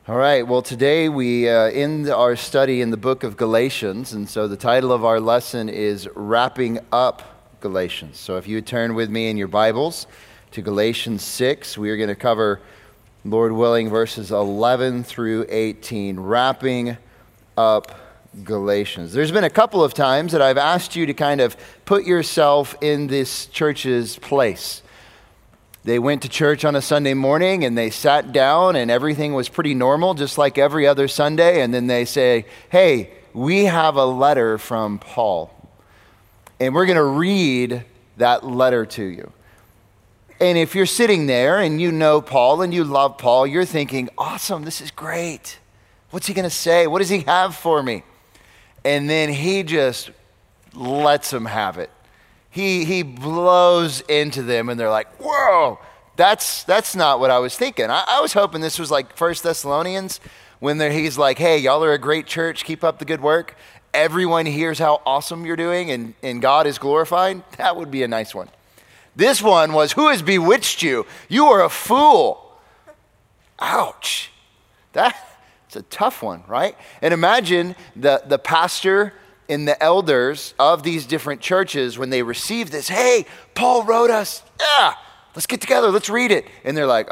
All right, well, today we end our study in the book of Galatians, and so the title of our lesson is Wrapping Up Galatians. So if you would turn with me in your Bibles to Galatians 6, we are going to cover, Lord willing, verses 11 through 18, Wrapping Up Galatians. There's been a couple of times that I've asked you to kind of put yourself in this church's place. They went to church on a Sunday morning and they sat down and everything was pretty normal, just like every other Sunday. And then they say, hey, we have a letter from Paul. And we're going to read that letter to you. And if you're sitting there and you know Paul and you love Paul, you're thinking, awesome, this is great. What's he going to say? What does he have for me? And then he just lets them have it. He blows into them and they're like, whoa, that's not what I was thinking. I was hoping this was like 1 Thessalonians when he's like, hey, y'all are a great church, keep up the good work. Everyone hears how awesome you're doing and God is glorified. That would be a nice one. This one was, who has bewitched you? You are a fool. Ouch. That's a tough one, right? And imagine the pastor and the elders of these different churches, when they receive this, hey, Paul wrote us, yeah, let's get together, let's read it. And they're like,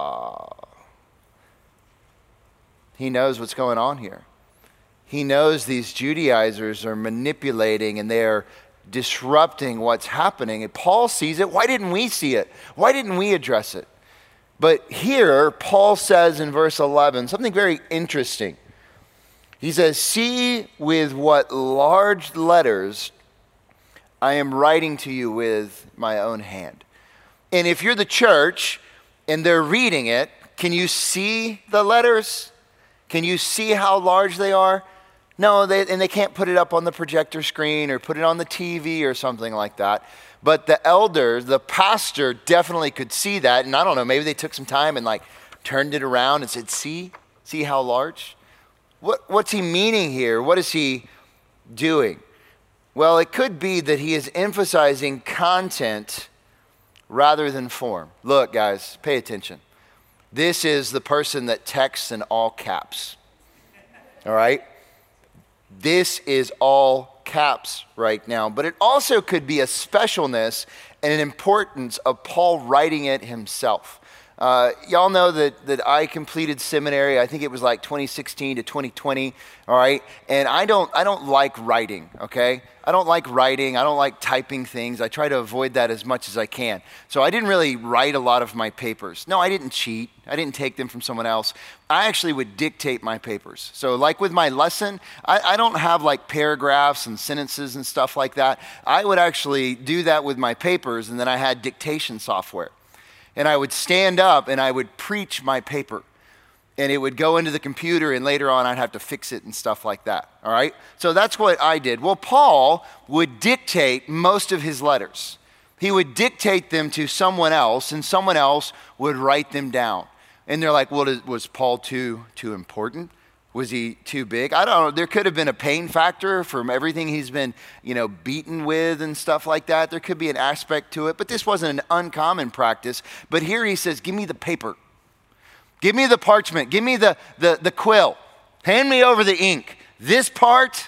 he knows what's going on here. He knows these Judaizers are manipulating and they're disrupting what's happening. And Paul sees it. Why didn't we see it? Why didn't we address it? But here, Paul says in verse 11, something very interesting. He says, see with what large letters I am writing to you with my own hand. And if you're the church and they're reading it, can you see the letters? Can you see how large they are? No, they can't put it up on the projector screen or put it on the TV or something like that. But the elder, the pastor, definitely could see that. And I don't know, maybe they took some time and like turned it around and said, see how large? What's he meaning here? What is he doing? Well, it could be that he is emphasizing content rather than form. Look, guys, pay attention. This is the person that texts in all caps. All right? This is all caps right now. But it also could be a specialness and an importance of Paul writing it himself. Y'all know that I completed seminary. I think it was like 2016 to 2020, all right? And I don't like writing, okay? I don't like writing. I don't like typing things. I try to avoid that as much as I can. So I didn't really write a lot of my papers. No, I didn't cheat. I didn't take them from someone else. I actually would dictate my papers. So like with my lesson, I don't have like paragraphs and sentences and stuff like that. I would actually do that with my papers, and then I had dictation software. And I would stand up and I would preach my paper. And it would go into the computer and later on I'd have to fix it and stuff like that. All right? So that's what I did. Well, Paul would dictate most of his letters. He would dictate them to someone else and someone else would write them down. And they're like, well, was Paul too important? Was he too big? I don't know. There could have been a pain factor from everything he's been, beaten with and stuff like that. There could be an aspect to it, but this wasn't an uncommon practice. But here he says, give me the paper. Give me the parchment. Give me the quill. Hand me over the ink. This part,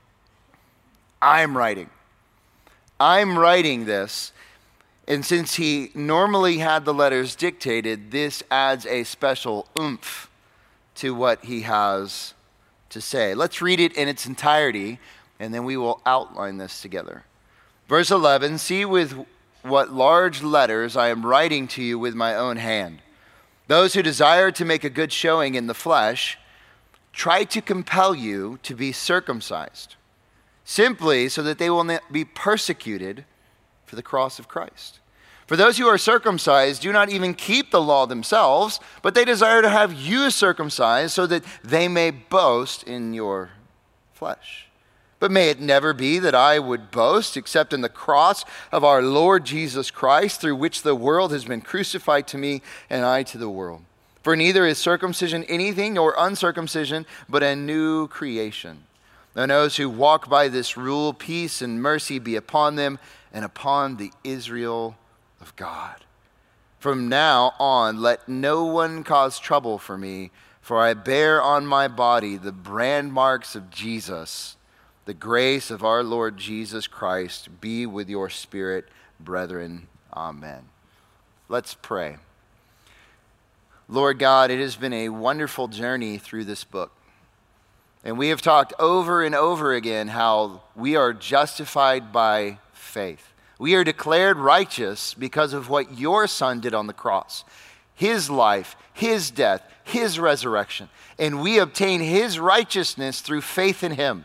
I'm writing. I'm writing this. And since he normally had the letters dictated, this adds a special oomph to what he has to say. Let's read it in its entirety, and then we will outline this together. Verse 11, see with what large letters I am writing to you with my own hand. Those who desire to make a good showing in the flesh try to compel you to be circumcised, simply so that they will not be persecuted for the cross of Christ. For those who are circumcised do not even keep the law themselves, but they desire to have you circumcised so that they may boast in your flesh. But may it never be that I would boast except in the cross of our Lord Jesus Christ, through which the world has been crucified to me and I to the world. For neither is circumcision anything nor uncircumcision, but a new creation. And those who walk by this rule, peace and mercy be upon them and upon the Israel of God. From now on, let no one cause trouble for me, For I bear on my body the brand marks of Jesus. The grace of our Lord Jesus Christ be with your spirit, brethren. Amen. Let's pray. Lord God, it has been a wonderful journey through this book. And we have talked over and over again how we are justified by faith. We are declared righteous because of what your Son did on the cross. His life, his death, his resurrection. And we obtain his righteousness through faith in him.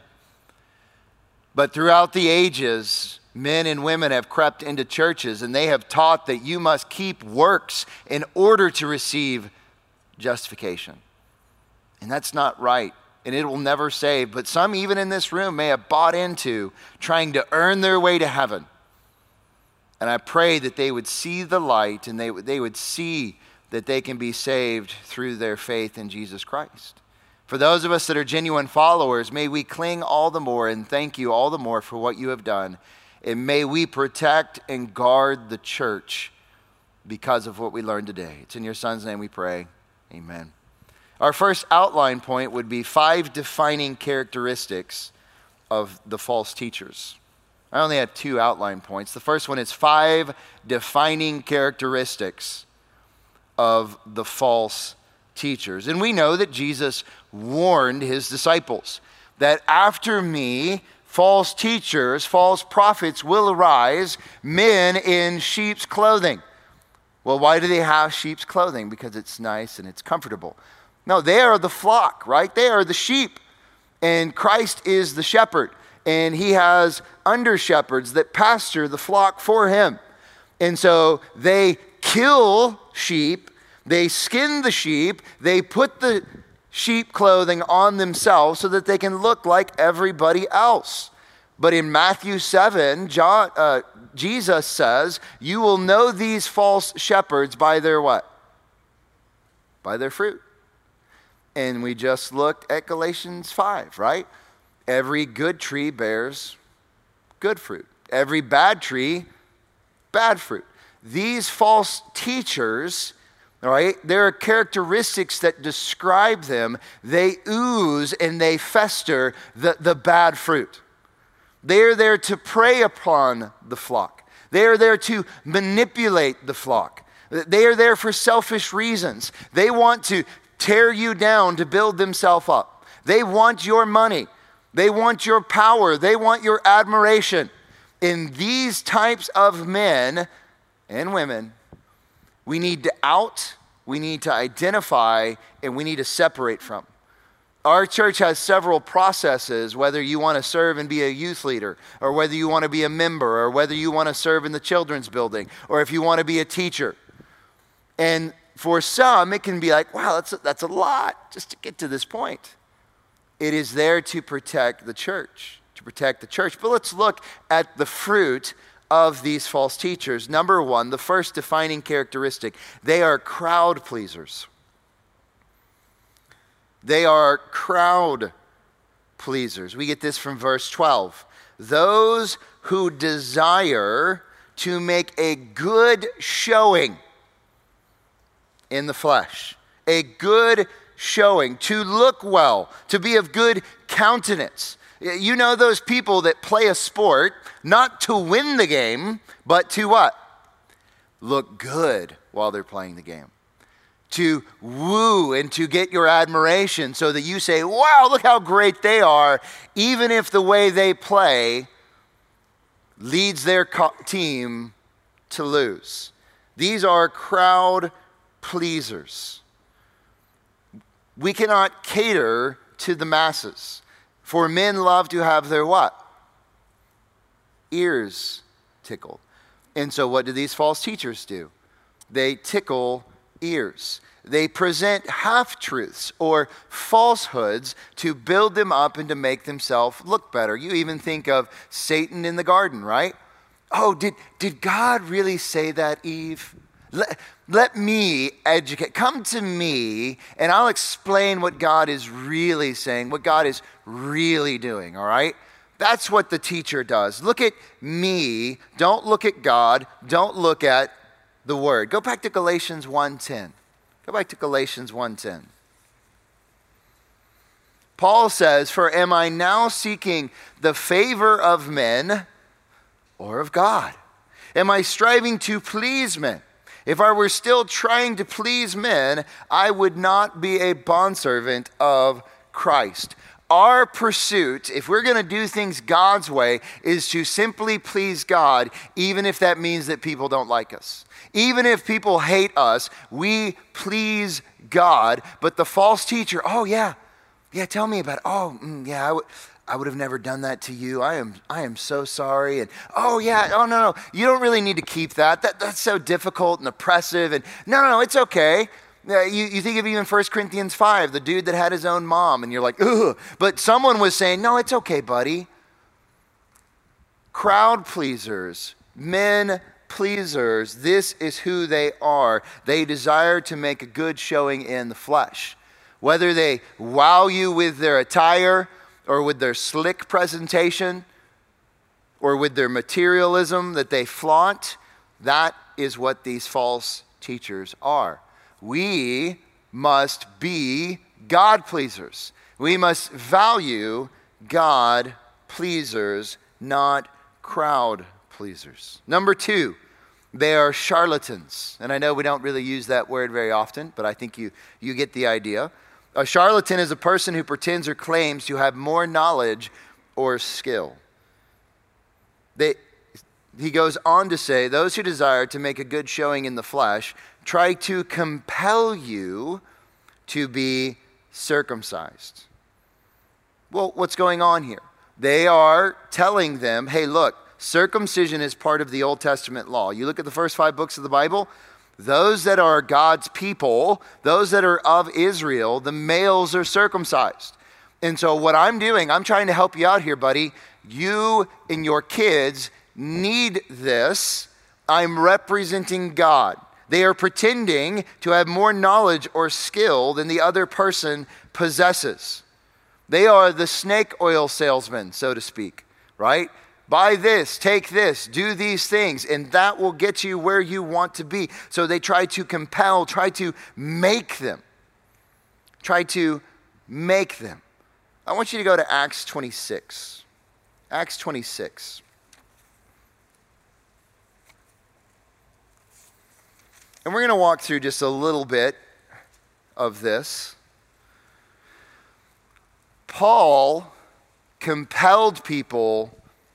But throughout the ages, men and women have crept into churches and they have taught that you must keep works in order to receive justification. And that's not right. And it will never save. But some, even in this room, may have bought into trying to earn their way to heaven. And I pray that they would see the light and they would see that they can be saved through their faith in Jesus Christ. For those of us that are genuine followers, may we cling all the more and thank you all the more for what you have done. And may we protect and guard the church because of what we learned today. It's in your Son's name we pray. Amen. Our first outline point would be 5 defining characteristics of the false teachers. I only have 2 outline points. The first one is 5 defining characteristics of the false teachers. And we know that Jesus warned his disciples that after me, false teachers, false prophets will arise, men in sheep's clothing. Well, why do they have sheep's clothing? Because it's nice and it's comfortable. No, they are the flock, right? They are the sheep. And Christ is the shepherd. And he has under shepherds that pasture the flock for him. And so they kill sheep, they skin the sheep, they put the sheep clothing on themselves so that they can look like everybody else. But in Matthew 7, Jesus says, you will know these false shepherds by their what? By their fruit. And we just looked at Galatians 5, right? Every good tree bears good fruit. Every bad tree, bad fruit. These false teachers, all right, there are characteristics that describe them. They ooze and they fester the bad fruit. They are there to prey upon the flock. They are there to manipulate the flock. They are there for selfish reasons. They want to tear you down to build themselves up. They want your money. They want your power. They want your admiration. In these types of men and women, we need to we need to identify, and we need to separate from. Our church has several processes, whether you want to serve and be a youth leader, or whether you want to be a member, or whether you want to serve in the children's building, or if you want to be a teacher. And for some, it can be like, wow, that's a lot just to get to this point. It is there to protect the church, But let's look at the fruit of these false teachers. Number 1, the first defining characteristic, they are crowd pleasers. They are crowd pleasers. We get this from verse 12. Those who desire to make a good showing in the flesh, a good showing, to look well, to be of good countenance. You know those people that play a sport not to win the game, but to what? Look good while they're playing the game. To woo and to get your admiration so that you say, wow, look how great they are, even if the way they play leads their team to lose. These are crowd pleasers. We cannot cater to the masses. For men love to have their what? Ears tickled. And so what do these false teachers do? They tickle ears. They present half-truths or falsehoods to build them up and to make themselves look better. You even think of Satan in the garden, right? Oh, did God really say that, Eve? Let me educate. Come to me, and I'll explain what God is really saying, what God is really doing, all right? That's what the teacher does. Look at me. Don't look at God. Don't look at the Word. Go back to Galatians 1:10. Go back to Galatians 1:10. Paul says, "For am I now seeking the favor of men or of God? Am I striving to please men? If I were still trying to please men, I would not be a bondservant of Christ." Our pursuit, if we're going to do things God's way, is to simply please God, even if that means that people don't like us. Even if people hate us, we please God. But the false teacher, "Oh yeah, tell me about it. Oh, yeah, I would have never done that to you. I am so sorry." And "Oh yeah, oh no, you don't really need to keep that. That's so difficult and oppressive. And no, it's okay." You think of even 1 Corinthians 5, the dude that had his own mom, and you're like, "Ugh." But someone was saying, "No, it's okay, buddy." Crowd pleasers, men pleasers, this is who they are. They desire to make a good showing in the flesh. Whether they wow you with their attire or with their slick presentation or with their materialism that they flaunt, that is what these false teachers are. We must be God pleasers. We must value God pleasers, not crowd pleasers. Number 2, they are charlatans. And I know we don't really use that word very often, but I think you get the idea. A charlatan is a person who pretends or claims to have more knowledge or skill. He goes on to say, "Those who desire to make a good showing in the flesh try to compel you to be circumcised." Well, what's going on here? They are telling them, "Hey, look, circumcision is part of the Old Testament law. You look at the first 5 books of the Bible, those that are God's people, those that are of Israel, the males are circumcised. And so what I'm doing, I'm trying to help you out here, buddy. You and your kids need this. I'm representing God." They are pretending to have more knowledge or skill than the other person possesses. They are the snake oil salesman, so to speak, right? Buy this, take this, do these things, and that will get you where you want to be. So they try to compel, try to make them. Try to make them. I want you to go to Acts 26. Acts 26. And we're going to walk through just a little bit of this. Paul compelled people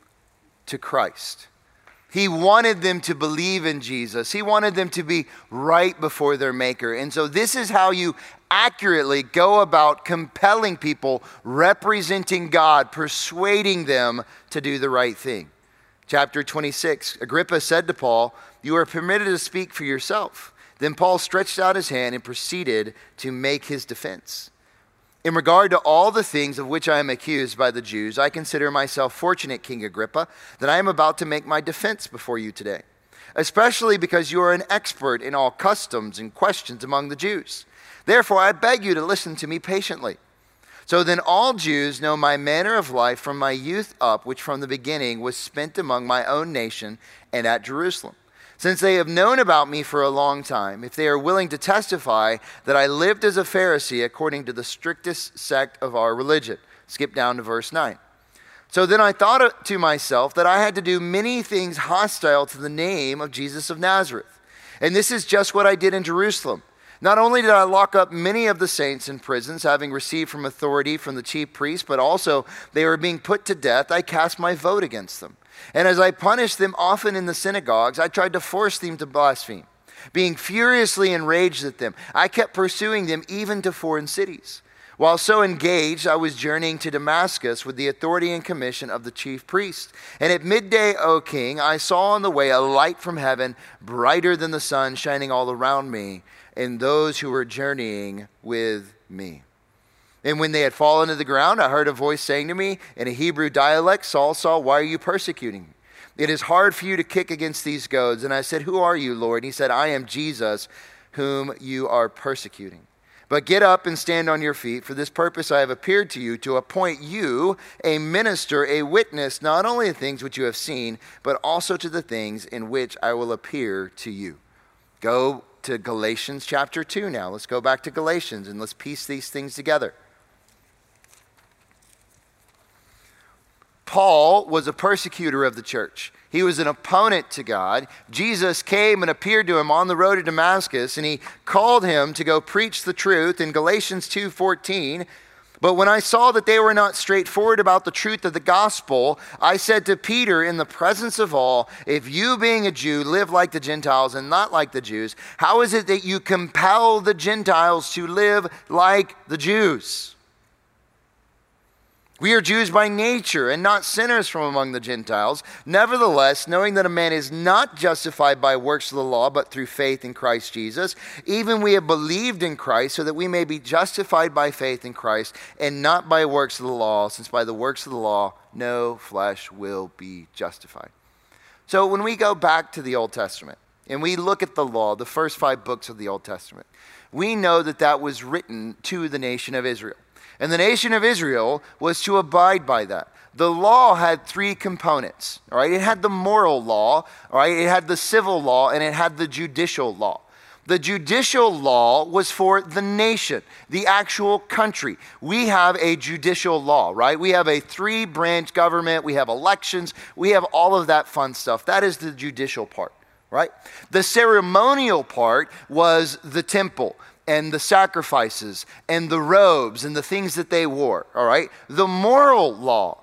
to Christ. He wanted them to believe in Jesus. He wanted them to be right before their Maker. And so this is how you accurately go about compelling people, representing God, persuading them to do the right thing. Chapter 26, Agrippa said to Paul, "You are permitted to speak for yourself." Then Paul stretched out his hand and proceeded to make his defense. "In regard to all the things of which I am accused by the Jews, I consider myself fortunate, King Agrippa, that I am about to make my defense before you today, especially because you are an expert in all customs and questions among the Jews. Therefore, I beg you to listen to me patiently. So then all Jews know my manner of life from my youth up, which from the beginning was spent among my own nation and at Jerusalem. Since they have known about me for a long time, if they are willing to testify that I lived as a Pharisee according to the strictest sect of our religion." Skip down to verse 9. "So then I thought to myself that I had to do many things hostile to the name of Jesus of Nazareth. And this is just what I did in Jerusalem. Not only did I lock up many of the saints in prisons, having received from authority from the chief priests, but also they were being put to death. I cast my vote against them. And as I punished them often in the synagogues, I tried to force them to blaspheme. Being furiously enraged at them, I kept pursuing them even to foreign cities. While so engaged, I was journeying to Damascus with the authority and commission of the chief priest. And at midday, O king, I saw on the way a light from heaven, brighter than the sun, shining all around me and those who were journeying with me. And when they had fallen to the ground, I heard a voice saying to me in a Hebrew dialect, 'Saul, Saul, why are you persecuting me? It is hard for you to kick against these goads.' And I said, 'Who are you, Lord?' And he said, 'I am Jesus, whom you are persecuting. But get up and stand on your feet. For this purpose I have appeared to you, to appoint you a minister, a witness, not only the things which you have seen, but also to the things in which I will appear to you.'" Go to Galatians chapter 2 now. Let's go back to Galatians and let's piece these things together. Paul was a persecutor of the church. He was an opponent to God. Jesus came and appeared to him on the road to Damascus, and he called him to go preach the truth in Galatians 2:14. But when I saw that they were not straightforward about the truth of the gospel, I said to Peter in the presence of all, if you being a Jew live like the Gentiles and not like the Jews, how is it that you compel the Gentiles to live like the Jews? We are Jews by nature and not sinners from among the Gentiles. Nevertheless, knowing that a man is not justified by works of the law, but through faith in Christ Jesus, even we have believed in Christ so that we may be justified by faith in Christ and not by works of the law, since by the works of the law, no flesh will be justified. So when we go back to the Old Testament and we look at the law, the first 5 books of the Old Testament, we know that that was written to the nation of Israel. And the nation of Israel was to abide by that. The law had 3 components, all right? It had the moral law, all right? It had the civil law, and it had the judicial law. The judicial law was for the nation, the actual country. We have a judicial law, right? We have a 3-branch government. We have elections. We have all of that fun stuff. That is the judicial part, right? The ceremonial part was the temple and the sacrifices and the robes and the things that they wore, all right? The moral law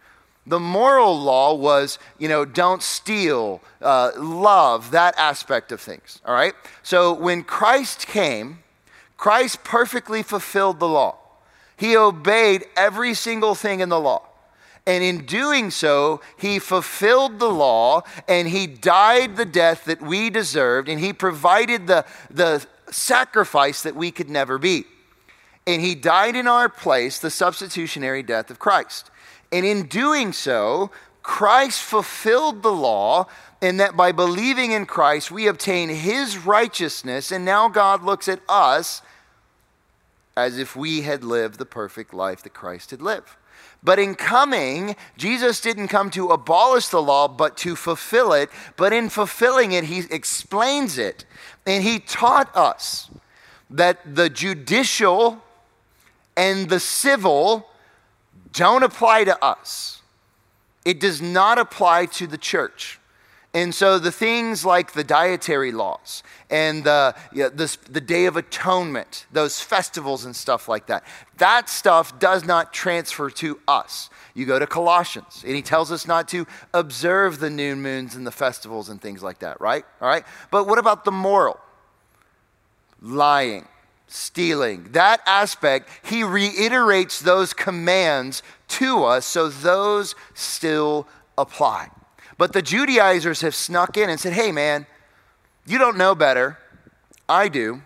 was, don't steal, love, that aspect of things, all right? So when Christ came, Christ perfectly fulfilled the law. He obeyed every single thing in the law. And in doing so, he fulfilled the law and he died the death that we deserved, and he provided the sacrifice that we could never be. And he died in our place, the substitutionary death of Christ. And in doing so, Christ fulfilled the law, and that by believing in Christ, we obtain his righteousness, and now God looks at us as if we had lived the perfect life that Christ had lived. But in coming, Jesus didn't come to abolish the law, but to fulfill it. But in fulfilling it, he explains it. And he taught us that the judicial and the civil don't apply to us. It does not apply to the church. And so the things like the dietary laws and the Day of Atonement, those festivals and stuff like that, that stuff does not transfer to us. You go to Colossians, and he tells us not to observe the new moons and the festivals and things like that, right? All right. But what about the moral? Lying, stealing, that aspect, he reiterates those commands to us, so those still apply. But the Judaizers have snuck in and said, hey man, you don't know better. I do.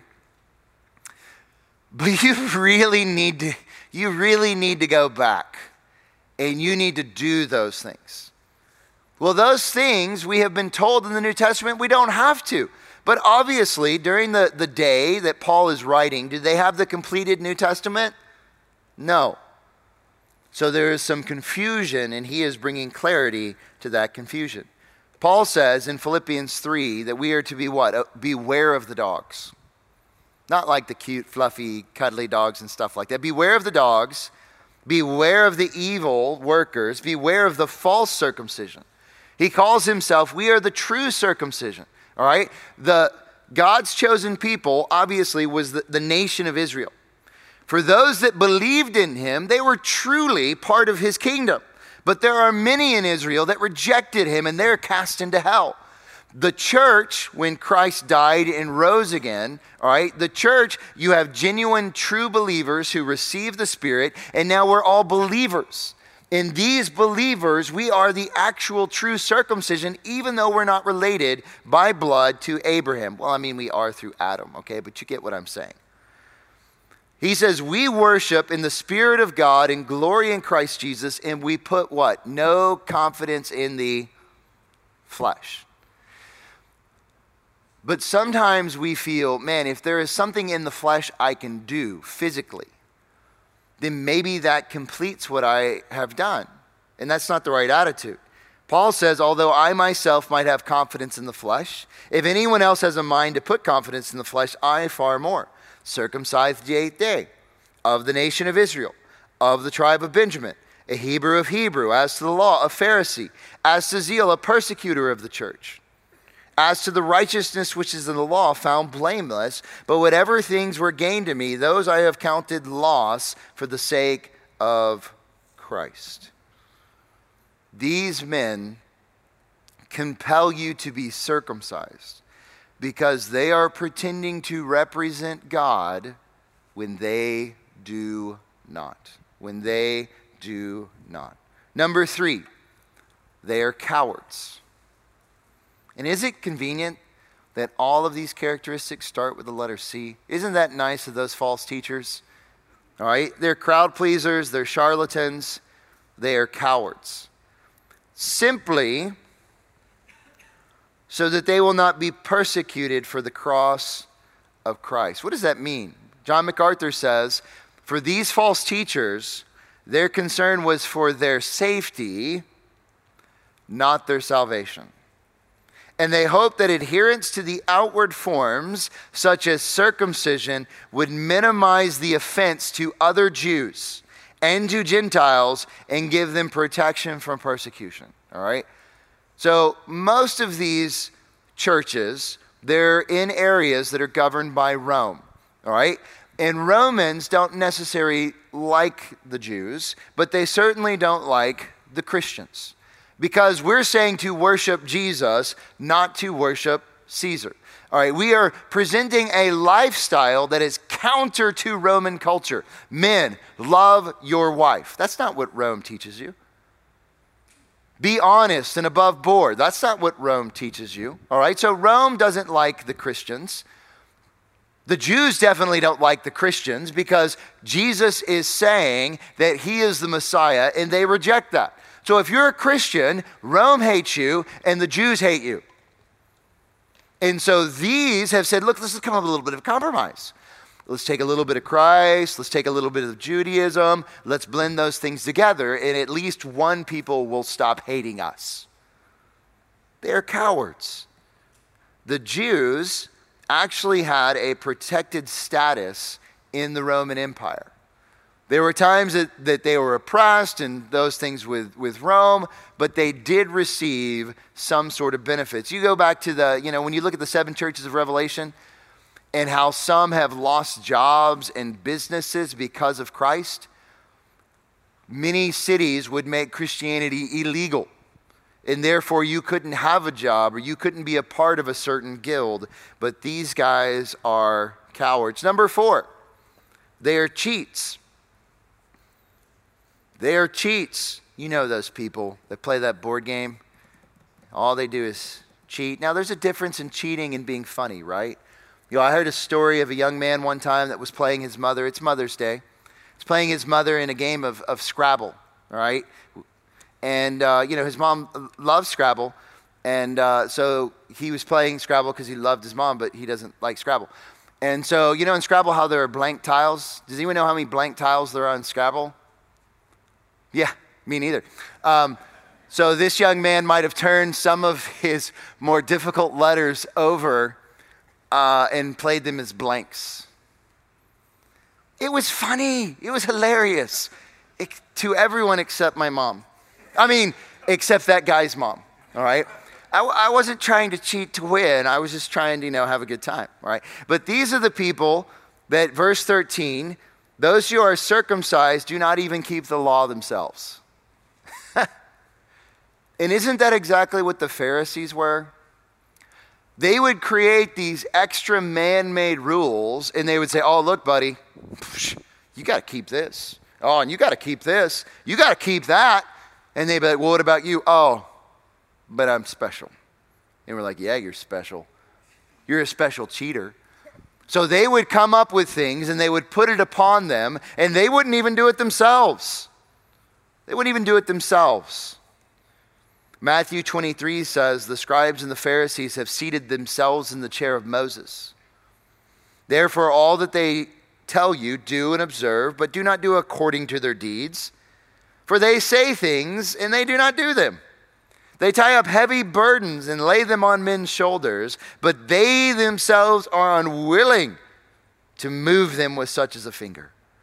But you really need to go back, and you need to do those things. Well, those things we have been told in the New Testament we don't have to. But obviously, during the day that Paul is writing, did they have the completed New Testament? No. So there is some confusion, and he is bringing clarity to that confusion. Paul says in Philippians 3 that we are to be what? Beware of the dogs. Not like the cute, fluffy, cuddly dogs and stuff like that. Beware of the dogs. Beware of the evil workers. Beware of the false circumcision. He calls himself, we are the true circumcision. All right? God's chosen people, obviously, was the nation of Israel. For those that believed in him, they were truly part of his kingdom. But there are many in Israel that rejected him, and they're cast into hell. The church, when Christ died and rose again, all right, the church, you have genuine, true believers who receive the Spirit, and now we're all believers. In these believers, we are the actual true circumcision, even though we're not related by blood to Abraham. Well, I mean, we are through Adam, okay? But you get what I'm saying. He says, we worship in the Spirit of God and glory in Christ Jesus, and we put what? No confidence in the flesh. But sometimes we feel, man, if there is something in the flesh I can do physically, then maybe that completes what I have done. And that's not the right attitude. Paul says, although I myself might have confidence in the flesh, if anyone else has a mind to put confidence in the flesh, I far more. Circumcised the 8th day, of the nation of Israel, of the tribe of Benjamin, a Hebrew of Hebrew, as to the law, a Pharisee, as to zeal, a persecutor of the church, as to the righteousness which is in the law, found blameless. But whatever things were gained to me, those I have counted loss for the sake of Christ. These men compel you to be circumcised because they are pretending to represent God when they do not. When they do not. Number 3, they are cowards. And is it convenient that all of these characteristics start with the letter C? Isn't that nice of those false teachers? All right, they're crowd pleasers, they're charlatans, they are cowards. Simply so that they will not be persecuted for the cross of Christ. What does that mean? John MacArthur says, for these false teachers, their concern was for their safety, not their salvation. And they hoped that adherence to the outward forms, such as circumcision, would minimize the offense to other Jews and to Gentiles and give them protection from persecution. All right? So most of these churches, they're in areas that are governed by Rome. All right? And Romans don't necessarily like the Jews, but they certainly don't like the Christians. Because we're saying to worship Jesus, not to worship Caesar. All right, we are presenting a lifestyle that is counter to Roman culture. Men, love your wife. That's not what Rome teaches you. Be honest and above board. That's not what Rome teaches you. All right, so Rome doesn't like the Christians. The Jews definitely don't like the Christians because Jesus is saying that he is the Messiah, and they reject that. So if you're a Christian, Rome hates you and the Jews hate you. And so these have said, look, let's come up with a little bit of compromise. Let's take a little bit of Christ. Let's take a little bit of Judaism. Let's blend those things together, and at least one people will stop hating us. They're cowards. The Jews actually had a protected status in the Roman Empire. There were times that they were oppressed and those things with Rome, but they did receive some sort of benefits. You go back to when you look at the 7 churches of Revelation and how some have lost jobs and businesses because of Christ, many cities would make Christianity illegal. And therefore you couldn't have a job or you couldn't be a part of a certain guild. But these guys are cowards. Number 4, they are cheats. They are cheats. You know those people that play that board game. All they do is cheat. Now, there's a difference in cheating and being funny, right? I heard a story of a young man one time that was playing his mother. It's Mother's Day. He's playing his mother in a game of Scrabble, all right? And, his mom loves Scrabble. And so he was playing Scrabble because he loved his mom, but he doesn't like Scrabble. And so, in Scrabble how there are blank tiles? Does anyone know how many blank tiles there are in Scrabble? Yeah, me neither. So this young man might have turned some of his more difficult letters over and played them as blanks. It was funny. It was hilarious to everyone except my mom. Except that guy's mom, all right? I wasn't trying to cheat to win. I was just trying to, have a good time, all right? But these are the people that, verse 13, those who are circumcised do not even keep the law themselves. And isn't that exactly what the Pharisees were? They would create these extra man-made rules, and they would say, oh, look, buddy, you got to keep this. Oh, and you got to keep this. You got to keep that. And they'd be like, well, what about you? Oh, but I'm special. And we're like, yeah, you're special. You're a special cheater. So they would come up with things and they would put it upon them, and they wouldn't even do it themselves. They wouldn't even do it themselves. Matthew 23 says, the scribes and the Pharisees have seated themselves in the chair of Moses. Therefore, all that they tell you, do and observe, but do not do according to their deeds. For they say things and they do not do them. They tie up heavy burdens and lay them on men's shoulders, but they themselves are unwilling to move them with such as a finger.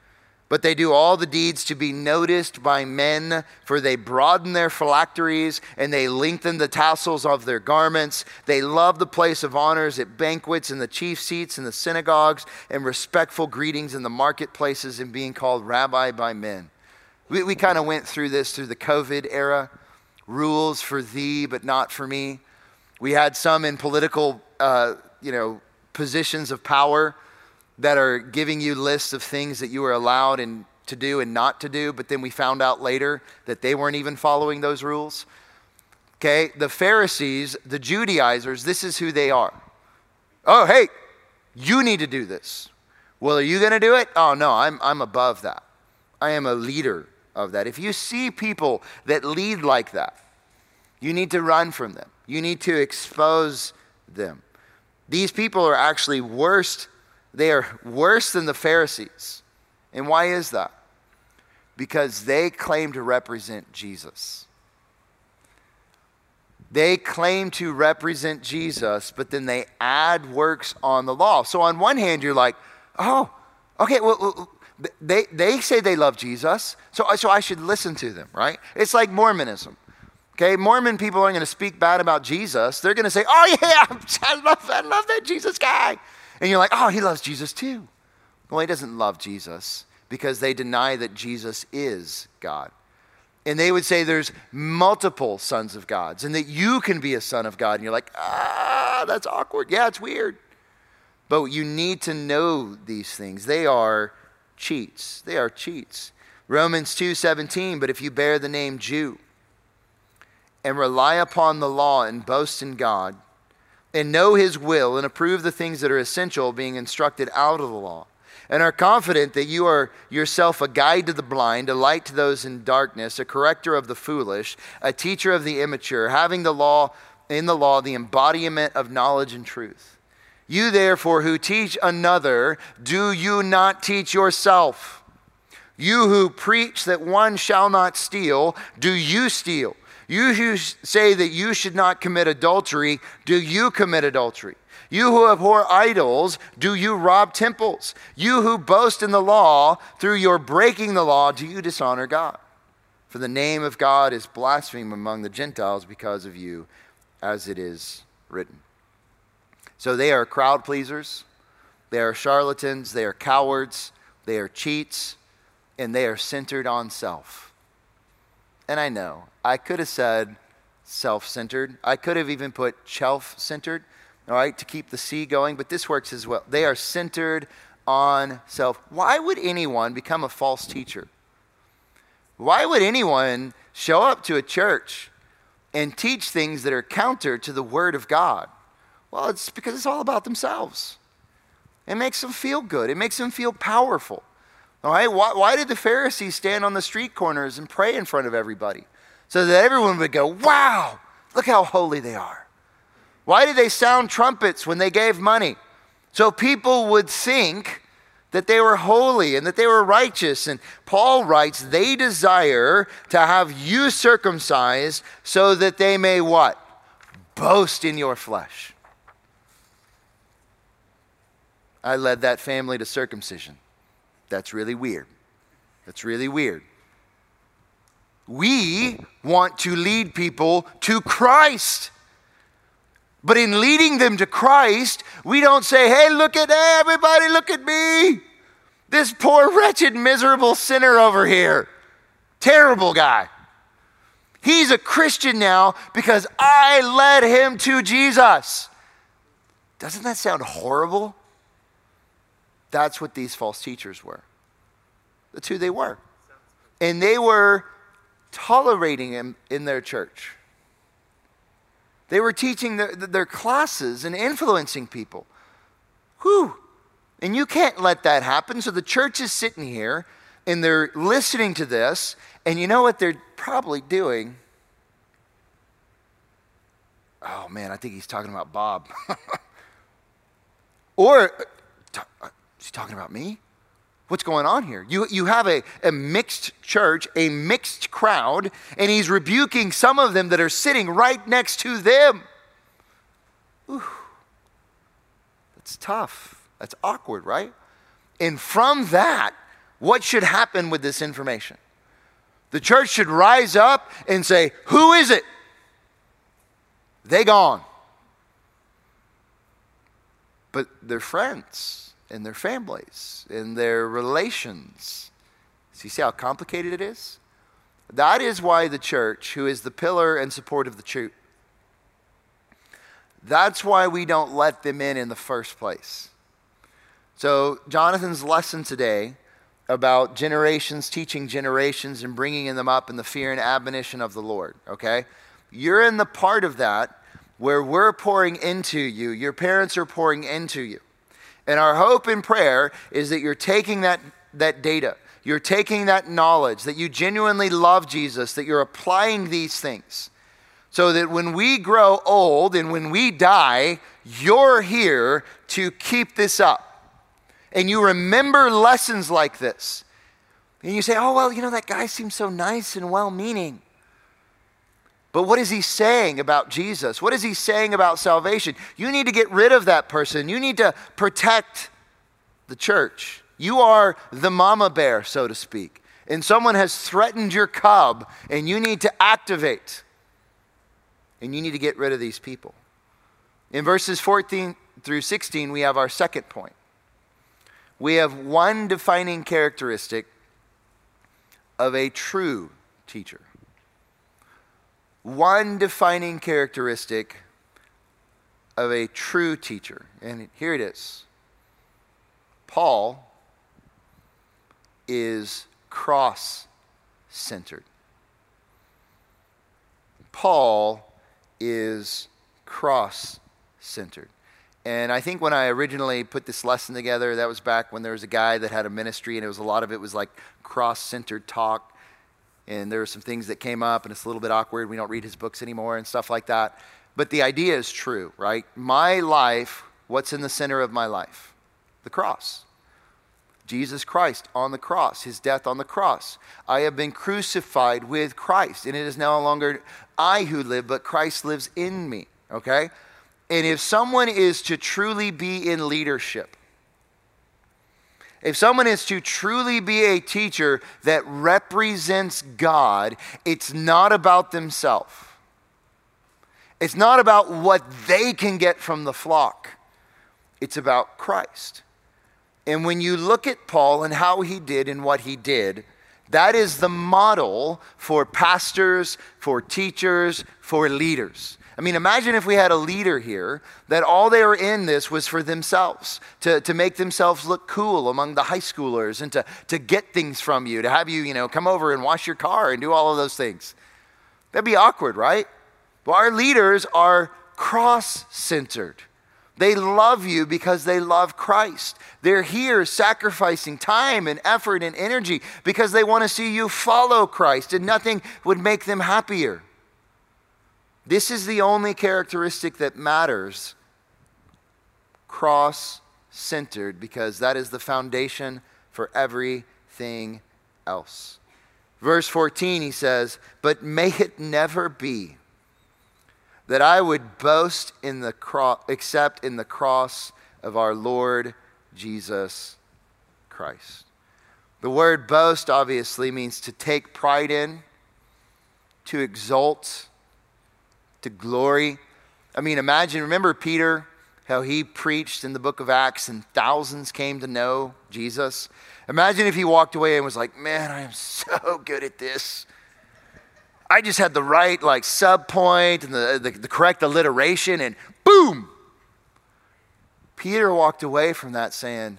But they do all the deeds to be noticed by men, for they broaden their phylacteries and they lengthen the tassels of their garments. They love the place of honors at banquets and the chief seats in the synagogues and respectful greetings in the marketplaces and being called rabbi by men. We kind of went through this through the COVID era. Rules for thee, but not for me. We had some in political, positions of power that are giving you lists of things that you are allowed to do and not to do, but then we found out later that they weren't even following those rules. Okay, the Pharisees, the Judaizers, this is who they are. Oh, hey, you need to do this. Well, are you going to do it? Oh, no, I'm above that. I am a leader of that. If you see people that lead like that, you need to run from them. You need to expose them. These people are actually worse. They are worse than the Pharisees. And why is that? Because they claim to represent Jesus. They claim to represent Jesus, but then they add works on the law. So on one hand, you're like, oh, okay, well, they say they love Jesus, so I should listen to them, right? It's like Mormonism. Okay, Mormon people aren't going to speak bad about Jesus. They're going to say, oh yeah, I love that Jesus guy. And you're like, oh, he loves Jesus too. Well, he doesn't love Jesus because they deny that Jesus is God. And they would say there's multiple sons of gods and that you can be a son of God. And you're like, that's awkward. Yeah, it's weird. But you need to know these things. They are cheats. They are cheats. Romans 2:17, but if you bear the name Jew and rely upon the law and boast in God, and know his will and approve the things that are essential, being instructed out of the law, and are confident that you are yourself a guide to the blind, a light to those in darkness, a corrector of the foolish, a teacher of the immature, having the law the embodiment of knowledge and truth. You therefore who teach another, do you not teach yourself? You who preach that one shall not steal, do you steal? You who say that you should not commit adultery, do you commit adultery? You who abhor idols, do you rob temples? You who boast in the law, through your breaking the law, do you dishonor God? For the name of God is blasphemed among the Gentiles because of you, as it is written. So they are crowd pleasers, they are charlatans, they are cowards, they are cheats, and they are centered on self. And I know, I could have said self-centered. I could have even put shelf-centered, all right, to keep the C going, but this works as well. They are centered on self. Why would anyone become a false teacher? Why would anyone show up to a church and teach things that are counter to the Word of God? Well, it's because it's all about themselves. It makes them feel good. It makes them feel powerful. All right, why did the Pharisees stand on the street corners and pray in front of everybody? So that everyone would go, wow, look how holy they are. Why did they sound trumpets when they gave money? So people would think that they were holy and that they were righteous. And Paul writes, they desire to have you circumcised so that they may what? Boast in your flesh. I led that family to circumcision. That's really weird. That's really weird. We want to lead people to Christ. But in leading them to Christ, we don't say, hey, everybody, look at me. This poor, wretched, miserable sinner over here. Terrible guy. He's a Christian now because I led him to Jesus. Doesn't that sound horrible? That's what these false teachers were. That's who they were. And they were tolerating him in their church. They were teaching their classes and influencing people. Whew. And you can't let that happen. So the church is sitting here and they're listening to this. And you know what they're probably doing? Oh man, I think he's talking about Bob. Or, is he talking about me? What's going on here? You have a mixed church, a mixed crowd, and he's rebuking some of them that are sitting right next to them. Ooh, that's tough. That's awkward, right? And from that, what should happen with this information? The church should rise up and say, who is it? They gone. But their friends and their families and their relations. So you see how complicated it is? That is why the church, who is the pillar and support of the truth, that's why we don't let them in the first place. So Jonathan's lesson today about generations, teaching generations and bringing them up in the fear and admonition of the Lord, okay? You're in the part of that where we're pouring into you. Your parents are pouring into you. And our hope and prayer is that you're taking that data, you're taking that knowledge, that you genuinely love Jesus, that you're applying these things. So that when we grow old and when we die, you're here to keep this up. And you remember lessons like this. And you say, oh, well, that guy seems so nice and well-meaning. But what is he saying about Jesus? What is he saying about salvation? You need to get rid of that person. You need to protect the church. You are the mama bear, so to speak. And someone has threatened your cub, and you need to activate. And you need to get rid of these people. In verses 14 through 16, we have our second point. We have one defining characteristic of a true teacher. One defining characteristic of a true teacher. And here it is. Paul is cross-centered. Paul is cross-centered. And I think when I originally put this lesson together, that was back when there was a guy that had a ministry, and a lot of it was like cross-centered talk. And there were some things that came up, and it's a little bit awkward. We don't read his books anymore and stuff like that. But the idea is true, right? My life, what's in the center of my life? The cross. Jesus Christ on the cross, his death on the cross. I have been crucified with Christ, and it is no longer I who live, but Christ lives in me, okay? And if someone is to truly be in leadership, if someone is to truly be a teacher that represents God, it's not about themselves. It's not about what they can get from the flock. It's about Christ. And when you look at Paul and how he did and what he did, that is the model for pastors, for teachers, for leaders. I mean, imagine if we had a leader here that all they were in this was for themselves, to make themselves look cool among the high schoolers and to get things from you, to have you, come over and wash your car and do all of those things. That'd be awkward, right? Well, our leaders are cross-centered. They love you because they love Christ. They're here sacrificing time and effort and energy because they want to see you follow Christ, and nothing would make them happier. This is the only characteristic that matters, cross-centered, because that is the foundation for everything else. Verse 14, he says, "But may it never be that I would boast in the cross, except in the cross of our Lord Jesus Christ." The word boast obviously means to take pride in, to exalt, to glory. I mean, remember Peter, how he preached in the book of Acts and thousands came to know Jesus? Imagine if he walked away and was like, man, I am so good at this. I just had the right sub point and the correct alliteration, and boom! Peter walked away from that saying,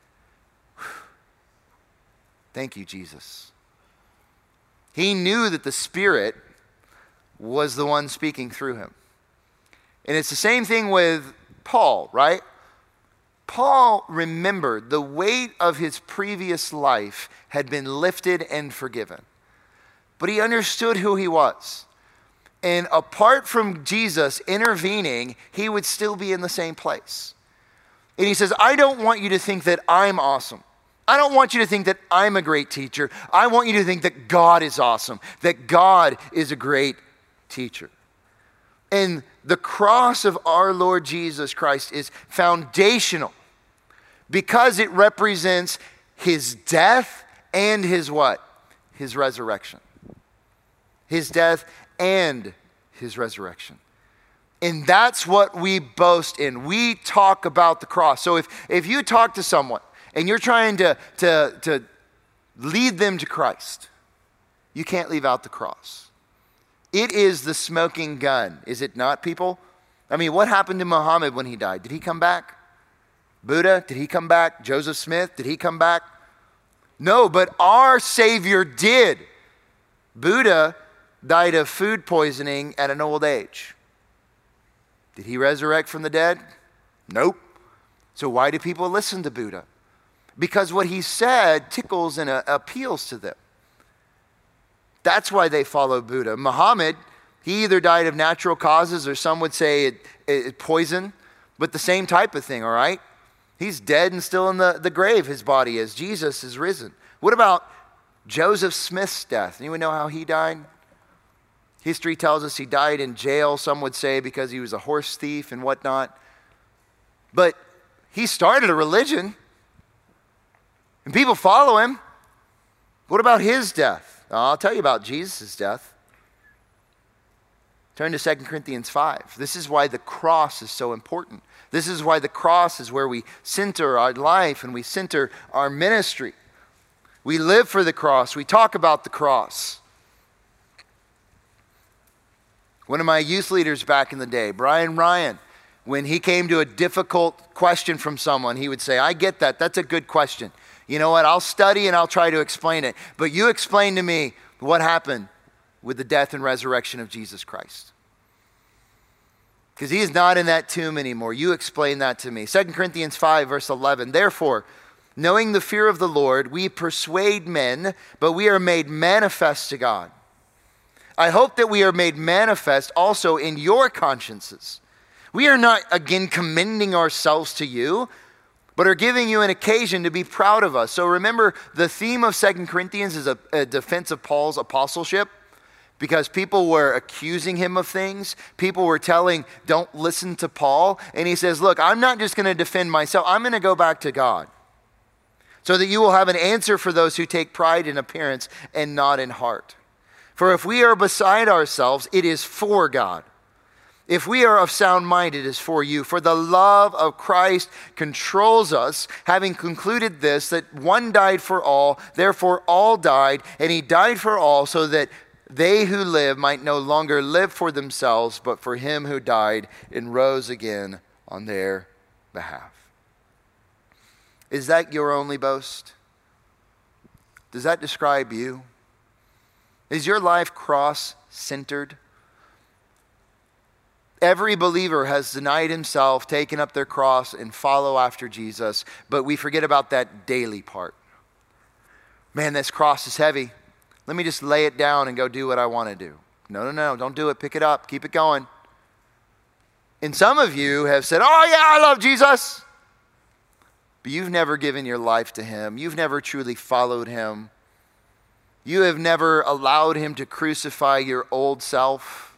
thank you, Jesus. He knew that the Spirit was the one speaking through him. And it's the same thing with Paul, right? Paul remembered the weight of his previous life had been lifted and forgiven. But he understood who he was. And apart from Jesus intervening, he would still be in the same place. And he says, I don't want you to think that I'm awesome. I don't want you to think that I'm a great teacher. I want you to think that God is awesome, that God is a great teacher. And the cross of our Lord Jesus Christ is foundational because it represents his death and his what? His resurrection. His death and his resurrection. And that's what we boast in. We talk about the cross. So if you talk to someone and you're trying to lead them to Christ, you can't leave out the cross. It is the smoking gun, is it not, people? I mean, what happened to Muhammad when he died? Did he come back? Buddha, did he come back? Joseph Smith, did he come back? No, but our Savior did. Buddha died of food poisoning at an old age. Did he resurrect from the dead? Nope. So why do people listen to Buddha? Because what he said tickles and appeals to them. That's why they follow Buddha. Muhammad, he either died of natural causes or some would say it poison, but the same type of thing, all right? He's dead and still in the grave, his body is. Jesus is risen. What about Joseph Smith's death? Anyone know how he died? History tells us he died in jail, some would say because he was a horse thief and whatnot. But he started a religion, and people follow him. What about his death? I'll tell you about Jesus' death. Turn to 2 Corinthians 5. This is why the cross is so important. This is why the cross is where we center our life and we center our ministry. We live for the cross. We talk about the cross. One of my youth leaders back in the day, Brian Ryan, when he came to a difficult question from someone, he would say, I get that. That's a good question. You know what? I'll study and I'll try to explain it. But you explain to me what happened with the death and resurrection of Jesus Christ. Because he is not in that tomb anymore. You explain that to me. 2 Corinthians 5, verse 11. Therefore, knowing the fear of the Lord, we persuade men, but we are made manifest to God. I hope that we are made manifest also in your consciences. We are not again commending ourselves to you, but are giving you an occasion to be proud of us. So remember, the theme of 2 Corinthians is a defense of Paul's apostleship, because people were accusing him of things. People were telling, don't listen to Paul. And he says, look, I'm not just going to defend myself. I'm going to go back to God, so that you will have an answer for those who take pride in appearance and not in heart. For if we are beside ourselves, it is for God. If we are of sound mind, it is for you. For the love of Christ controls us, having concluded this, that one died for all, therefore all died, and he died for all, so that they who live might no longer live for themselves, but for him who died and rose again on their behalf. Is that your only boast? Does that describe you? Is your life cross-centered? Every believer has denied himself, taken up their cross, and follow after Jesus, but we forget about that daily part. Man, this cross is heavy. Let me just lay it down and go do what I want to do. No, don't do it. Pick it up. Keep it going. And some of you have said, oh yeah, I love Jesus. But you've never given your life to him. You've never truly followed him. You have never allowed him to crucify your old self.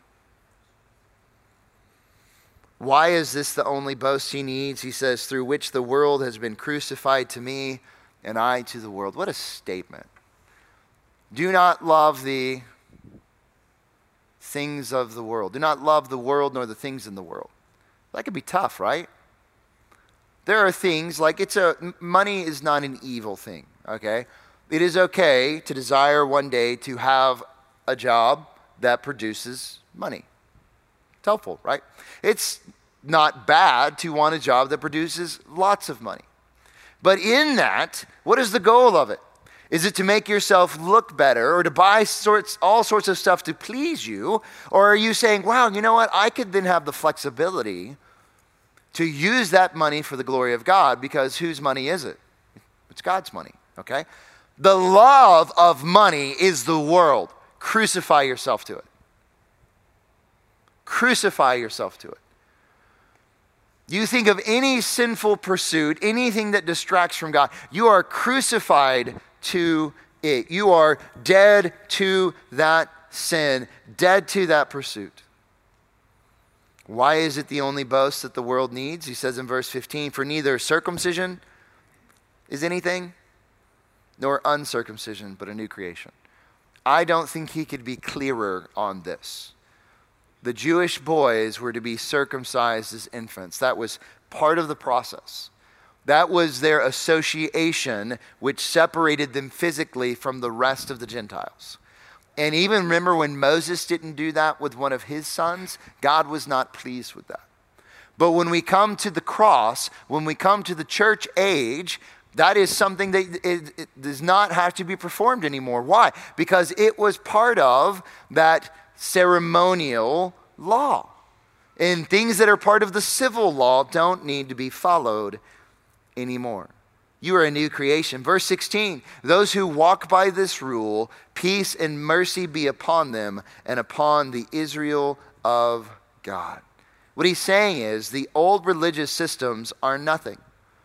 Why is this the only boast he needs? He says, through which the world has been crucified to me and I to the world. What a statement. Do not love the things of the world. Do not love the world nor the things in the world. That could be tough, right? There are things like money is not an evil thing, okay? It is okay to desire one day to have a job that produces money. It's helpful, right? It's not bad to want a job that produces lots of money. But in that, what is the goal of it? Is it to make yourself look better or to buy all sorts of stuff to please you? Or are you saying, wow, you know what? I could then have the flexibility to use that money for the glory of God, because whose money is it? It's God's money, okay? The love of money is the world. Crucify yourself to it. Crucify yourself to it. You think of any sinful pursuit, anything that distracts from God, you are crucified to it. You are dead to that sin, dead to that pursuit. Why is it the only boast that the world needs? He says in verse 15, for neither circumcision is anything, nor uncircumcision, but a new creation. I don't think he could be clearer on this. The Jewish boys were to be circumcised as infants. That was part of the process. That was their association, which separated them physically from the rest of the Gentiles. And even remember when Moses didn't do that with one of his sons, God was not pleased with that. But when we come to the cross, when we come to the church age, that is something that it does not have to be performed anymore. Why? Because it was part of that ceremonial law. And things that are part of the civil law don't need to be followed anymore. You are a new creation. Verse 16, those who walk by this rule, peace and mercy be upon them and upon the Israel of God. What he's saying is the old religious systems are nothing.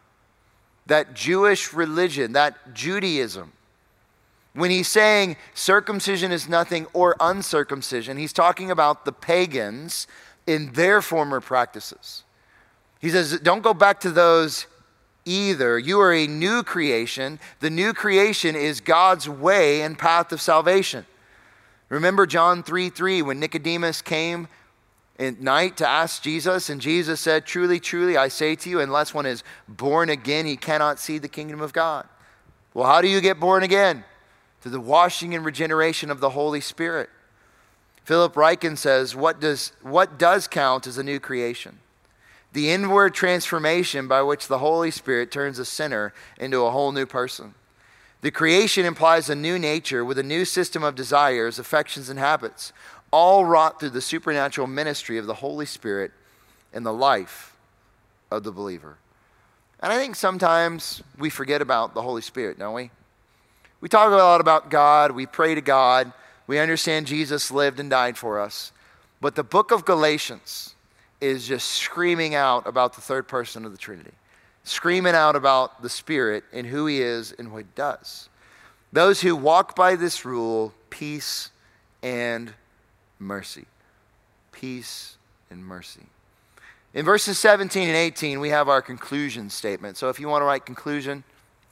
That Jewish religion, that Judaism, when he's saying circumcision is nothing or uncircumcision, he's talking about the pagans in their former practices. He says, don't go back to those either. You are a new creation. The new creation is God's way and path of salvation. Remember John 3:3 when Nicodemus came at night to ask Jesus, and Jesus said, truly, truly, I say to you, unless one is born again, he cannot see the kingdom of God. Well, how do you get born again? Through the washing and regeneration of the Holy Spirit. Philip Ryken says, what does count as a new creation? The inward transformation by which the Holy Spirit turns a sinner into a whole new person. The creation implies a new nature with a new system of desires, affections, and habits, all wrought through the supernatural ministry of the Holy Spirit in the life of the believer. And I think sometimes we forget about the Holy Spirit, don't we? We talk a lot about God, we pray to God, we understand Jesus lived and died for us. But the book of Galatians is just screaming out about the third person of the Trinity. Screaming out about the Spirit and who he is and what he does. Those who walk by this rule, peace and mercy. Peace and mercy. In verses 17 and 18, we have our conclusion statement. So if you want to write conclusion,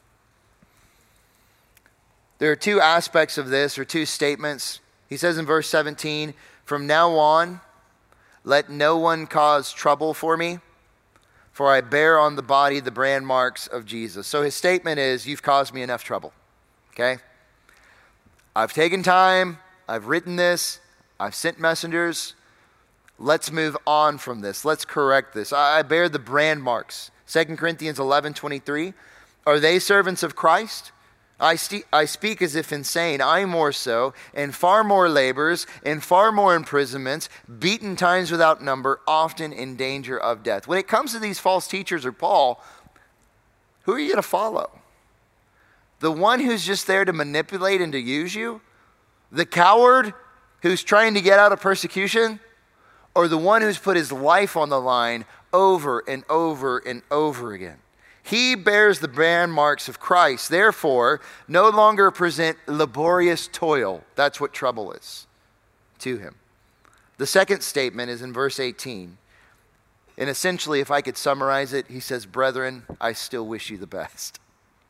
there are two aspects of this, or two statements. He says in verse 17, from now on, let no one cause trouble for me, for I bear on the body the brand marks of Jesus. So his statement is, you've caused me enough trouble. Okay? I've taken time, I've written this, I've sent messengers. Let's move on from this. Let's correct this. I bear the brand marks. 2 Corinthians 11:23. Are they servants of Christ? I speak as if insane. I more so, and far more labors, and far more imprisonments, beaten times without number, often in danger of death. When it comes to these false teachers or Paul, who are you going to follow? The one who's just there to manipulate and to use you? The coward who's trying to get out of persecution? Or the one who's put his life on the line over and over and over again? He bears the brand marks of Christ. Therefore, no longer present laborious toil. That's what trouble is to him. The second statement is in verse 18. And essentially, if I could summarize it, he says, brethren, I still wish you the best.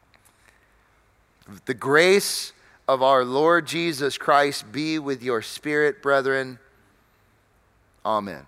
The grace of our Lord Jesus Christ be with your spirit, brethren. Amen.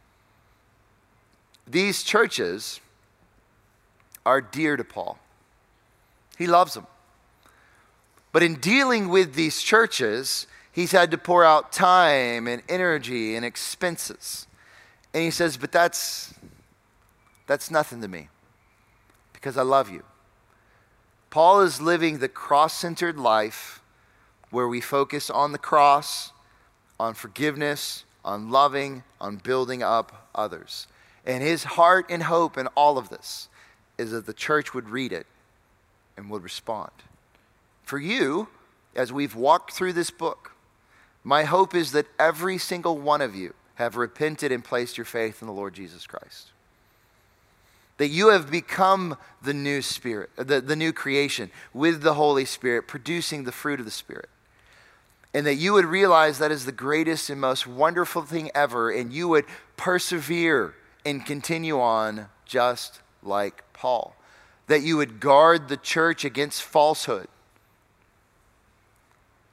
These churches are dear to Paul. He loves them. But in dealing with these churches, he's had to pour out time and energy and expenses. And he says, but that's nothing to me because I love you. Paul is living the cross-centered life where we focus on the cross, on forgiveness, on loving, on building up others. And his heart and hope in all of this is that the church would read it and would respond. For you, as we've walked through this book, my hope is that every single one of you have repented and placed your faith in the Lord Jesus Christ. That you have become the new spirit, the new creation with the Holy Spirit, producing the fruit of the Spirit. And that you would realize that is the greatest and most wonderful thing ever, and you would persevere and continue on just like Paul. That you would guard the church against falsehood.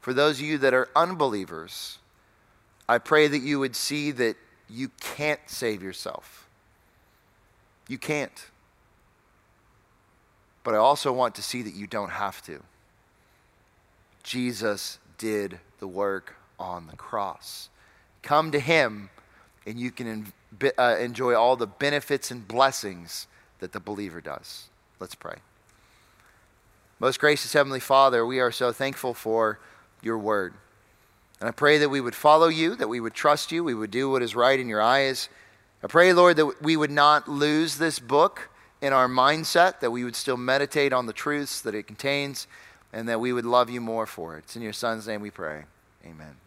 For those of you that are unbelievers, I pray that you would see that you can't save yourself. You can't. But I also want to see that you don't have to. Jesus did the work on the cross. Come to him and you can enjoy all the benefits and blessings that the believer does. Let's pray. Most gracious Heavenly Father, we are so thankful for your word. And I pray that we would follow you, that we would trust you, we would do what is right in your eyes. I pray, Lord, that we would not lose this book in our mindset, that we would still meditate on the truths that it contains, and that we would love you more for it. It's in your Son's name we pray. Amen.